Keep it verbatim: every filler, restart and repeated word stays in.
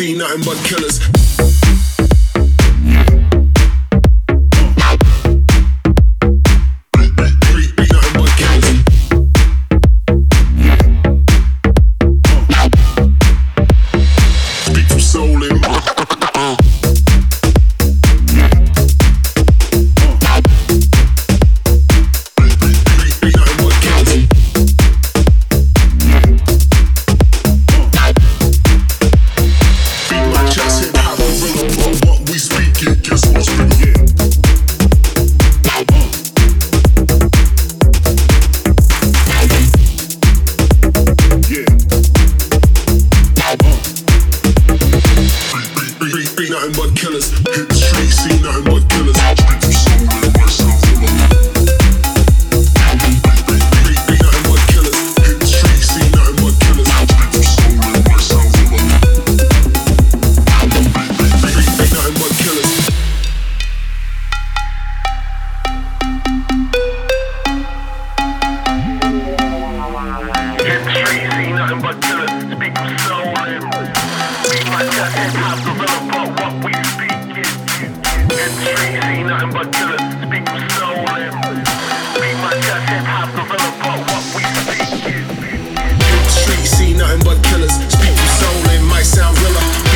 see nothing but killers. Nothing but killers. Hit the street, see nothing but killers. Speak from soul and myself alone. Be nothing but killers. Hit the street, see nothing but killers. Speak from soul and myself alone. Be nothing but killers. Hit the street, see nothing but killers. Speak from soul and beat my chest and top gorilla, but what we speak is in the street, see nothing but killers. Speak from soul and beat my chest and top gorilla, but what we speak is in the street, see nothing but killers. Speak from soul and might sound realer.